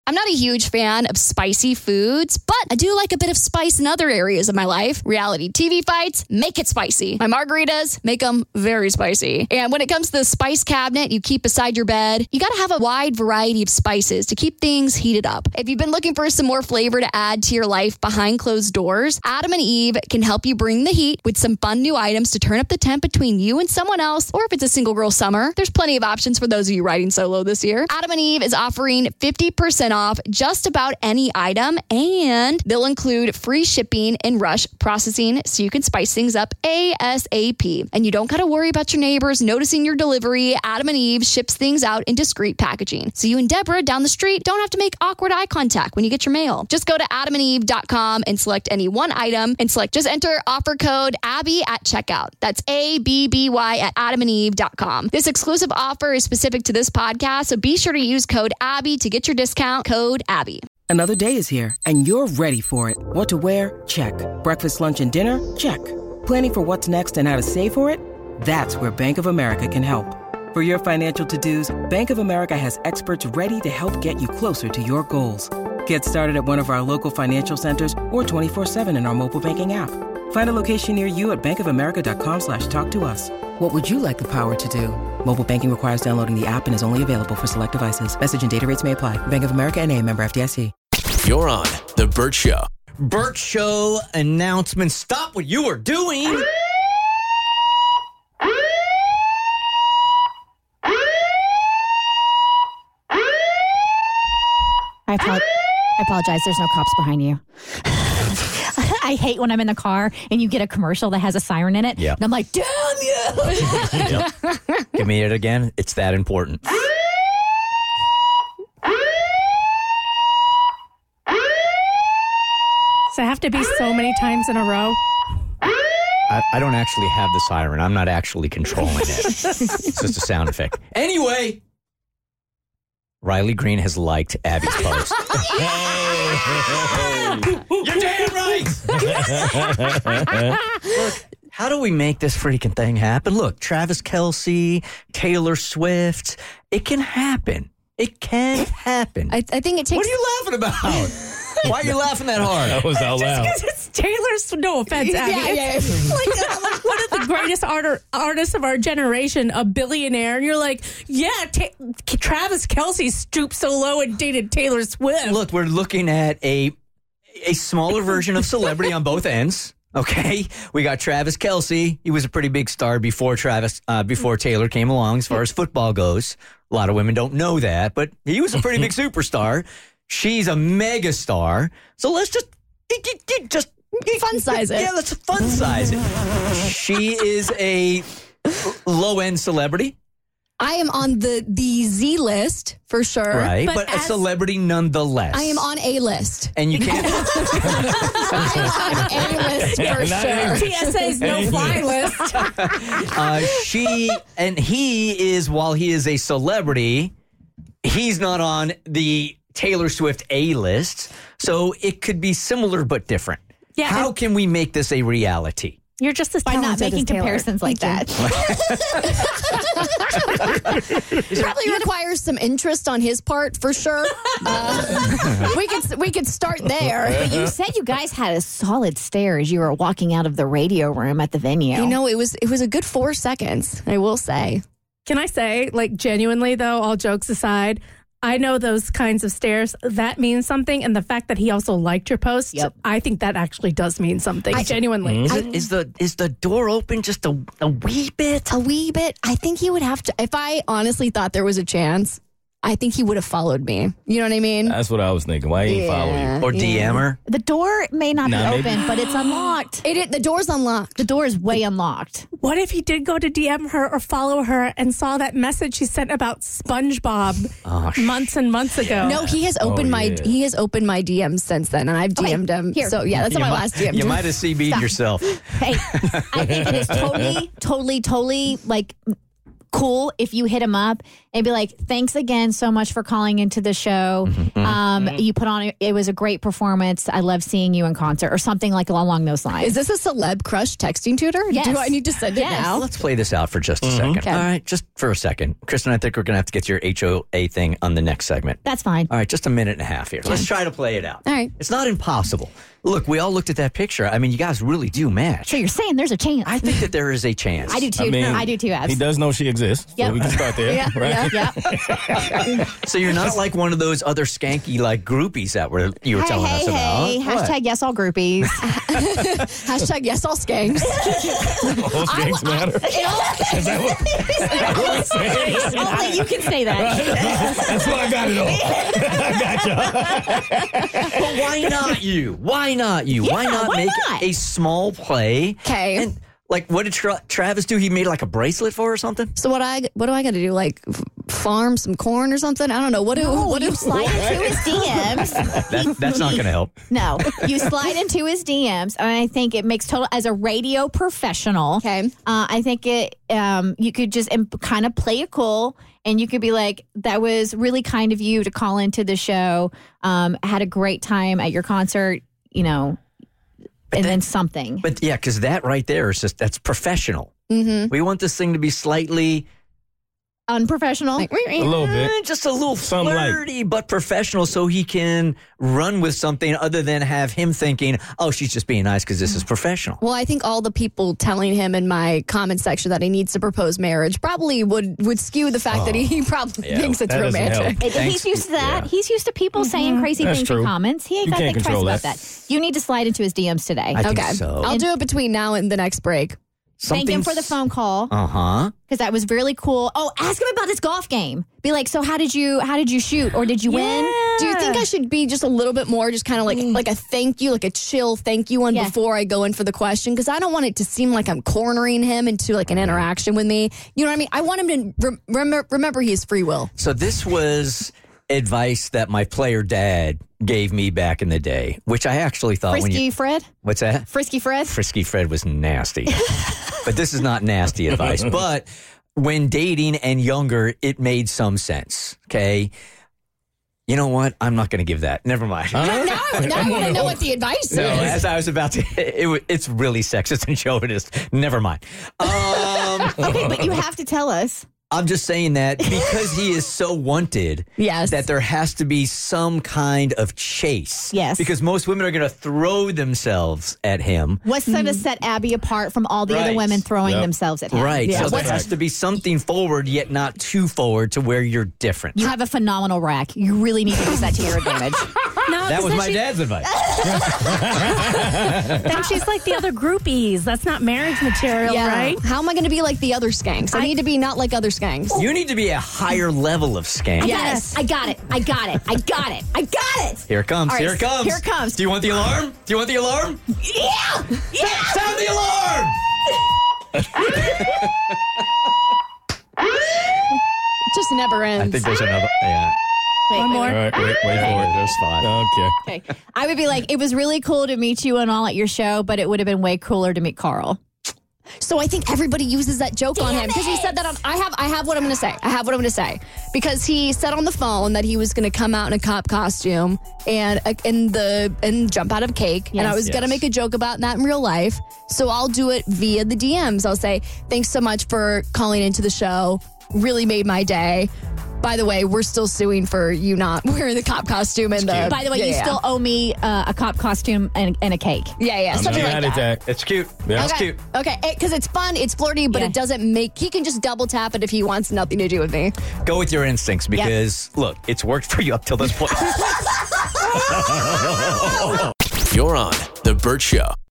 I'm not a huge fan of spicy foods, but I do like a bit of spice in other areas of my life. Reality TV fights, make it spicy. My margaritas, make them very spicy. And when it comes to the spice cabinet you keep beside your bed, you got to have a wide variety of spices to keep things heated up. If you've been looking for some more flavor to add to your life behind closed doors, Adam and Eve can help you bring the heat with some fun new items to turn up the temp between you and someone else, or if it's a single girl summer, there's plenty of options for those of you riding solo this year. Adam and Eve is offering 50% off just about any item, and they'll include free shipping and rush processing so you can spice things up ASAP. And you don't got to worry about your neighbors noticing your delivery. Adam and Eve ships things out in discreet packaging, so you and Deborah down the street don't have to make awkward eye contact when you get your mail. Just go to adamandeve.com and select any one item and just enter offer code Abby at checkout. That's ABBY at adamandeve.com. This exclusive offer is specific to this podcast, so be sure to use code Abby to get your discount. Code Abby. Another day is here, and you're ready for it. What to wear? Check. Breakfast, lunch, and dinner? Check. Planning for what's next and how to save for it? That's where Bank of America can help. For your financial to-dos, Bank of America has experts ready to help get you closer to your goals. Get started at one of our local financial centers or 24/7 in our mobile banking app. Find a location near you at bankofamerica.com/talktous. What would you like the power to do? Mobile banking requires downloading the app and is only available for select devices. Message and data rates may apply. Bank of America NA, member FDIC. You're on The Burt Show. Burt Show announcement. Stop what you are doing. I apologize. There's no cops behind you. I hate when I'm in the car and you get a commercial that has a siren in it. Yeah. And I'm like, damn you. Yep. Give me it again. It's that important. Does it have to be so many times in a row? I don't actually have the siren. I'm not actually controlling it. It's just a sound effect. Anyway, Riley Green has liked Abby's post. You're damn right! Look, how do we make this freaking thing happen? Look, Travis Kelce, Taylor Swift. It can happen. It can happen. I think it takes... What are you laughing about? Why are you laughing that hard? That was out loud. Just because it's Taylor's, no offense, Abby. It's like one of the greatest artists of our generation, a billionaire. And you're like, yeah, Travis Kelce stooped so low and dated Taylor Swift. Look, we're looking at a smaller version of celebrity on both ends. Okay, we got Travis Kelce. He was a pretty big star before Taylor came along as far as football goes. A lot of women don't know that, but he was a pretty big superstar. She's a mega star. So let's just fun size it. Yeah, let's fun size it. She is a low-end celebrity. I am on the Z list for sure. Right, but a celebrity nonetheless. I am on A list. And you can't... I'm on A list for sure. TSA's no-fly list. He is, while he is a celebrity, he's not on the Taylor Swift A list. So it could be similar but different. Yeah. How can we make this a reality? You're just as By not talented making as Taylor. comparisons like that. Probably requires some interest on his part for sure. We could start there. But you said you guys had a solid stare as you were walking out of the radio room at the venue. You know, it was a good 4 seconds, I will say. Can I say, like, genuinely, though, all jokes aside, I know those kinds of stares, that means something. And the fact that he also liked your post, Yep. I think that actually does mean something, genuinely. Is the door open just a wee bit? A wee bit. I think he would have to, if I honestly thought there was a chance, I think he would have followed me. You know what I mean? That's what I was thinking. Why he ain't follow you? Or DM her? The door may not be maybe. open, but it's unlocked. The door's unlocked. The door is way unlocked. What if he did go to DM her or follow her and saw that message she sent about SpongeBob months and months ago? No, he has opened my DMs since then, and I've DM'd him. here. So yeah, that's my last DM. You might have CB'd yourself. Hey, I think it is totally like cool if you hit him up and be like, thanks again so much for calling into the show. You put on, it was a great performance. I love seeing you in concert or something like along those lines. Is this a celeb crush texting tutor? Yes. Do I need to send it now? Let's play this out for just a second. Okay. All right, just for a second. Kristen, I think we're going to have to get your HOA thing on the next segment. That's fine. All right, just a minute and a half here. Let's try to play it out. All right. It's not impossible. Look, we all looked at that picture. I mean, you guys really do match. So you're saying there's a chance. I think that there is a chance. I do too. I do too, Abs. He does know she exists. Yep. So we can start there. Yeah, right? Yeah. So you're not like one of those other skanky like groupies that you were telling us about. Hey. What? Hashtag yes all groupies. Hashtag yes, all skanks. All things matter. Is that what it's saying? Only you can say that. That's why I got it all. I got you. But why not you? Why not you? Yeah, why not why make not? a small play? 'Kay. And like, what did Travis do? He made like a bracelet for her or something? So what do I got to do? Like farm some corn or something? I don't know. What do You slide into his DMs. That's not going to help. No, you slide into his DMs, and I think it makes total. As a radio professional, Okay. I think it. You could just kind of play it cool, and you could be like, "That was really kind of you to call into the show. Had a great time at your concert, you know." And then something. But yeah, because that right there is that's professional. Mm-hmm. We want this thing to be slightly Unprofessional. A little bit. just a little Some light. flirty, but professional, so he can run with something other than have him thinking, "Oh, she's just being nice because this is professional." Well, I think all the people telling him in my comment section that he needs to propose marriage probably would skew the fact that he probably thinks it's that doesn't romantic. help. He's used to that. Yeah. He's used to people saying crazy That's things true. in comments. He ain't You got to can't think twice control about that. You need to slide into his DMs today. I think Okay. so. I'll do it between now and the next break. Thank him for the phone call Uh-huh. because that was really cool. Oh, ask him about his golf game. Be like, so how did you shoot or did you win? Do you think I should be just a little bit more, just kind of like a thank you, like a chill thank you one Yeah. before I go in for the question? Because I don't want it to seem like I'm cornering him into like an interaction with me. You know what I mean? I want him to remember he has free will. So this was advice that my player dad gave me back in the day, which I actually thought Frisky Fred? What's that? Frisky Fred? Frisky Fred was nasty. But this is not nasty advice. But when dating and younger, it made some sense. Okay. You know what? I'm not going to give that. Never mind. Now I want to know what the advice is. No, as I was about to, it's really sexist and chauvinist. Never mind. Okay, but you have to tell us. I'm just saying that because he is so wanted, Yes. that there has to be some kind of chase. Yes. Because most women are going to throw themselves at him. What's going to set Abby apart from all the other Right. women throwing Yep. themselves at him? Right. Yeah. So there What's- has to be something forward, yet not too forward to where you're different. You have a phenomenal rack. You really need to use that to your advantage. No, That 'cause was then my she- dad's advice. Then she's like the other groupies. That's not marriage material, right? How am I going to be like the other skanks? I need to be not like other skanks. You need to be a higher level of scam. Yes. I got it. Here it comes. All right, Here it comes. here it comes. Do you want the alarm? Do you want the alarm? Yeah! Sound the alarm! It just never ends. I think there's another. Yeah. Wait, One wait, more. All right, wait for it. There's five. Okay. wait. Okay. I would be like, it was really cool to meet you and all at your show, but it would have been way cooler to meet Carl. So I think everybody uses that joke on him because he said that on. I have what I'm going to say. Because he said on the phone that he was going to come out in a cop costume and jump out of cake, and I was going to make a joke about that in real life. So I'll do it via the DMs. I'll say, "Thanks so much for calling into the show. Really made my day. By the way, we're still suing for you not wearing the cop costume and the. By the way, you still owe me a cop costume and a cake. Yeah, something like that. It's cute. Yeah, it's cute. Okay, because it's fun, it's flirty, but Yeah. it doesn't make. He can just double tap it if he wants nothing to do with me. Go with your instincts because, look, it's worked for you up till this point. You're on The Burt Show.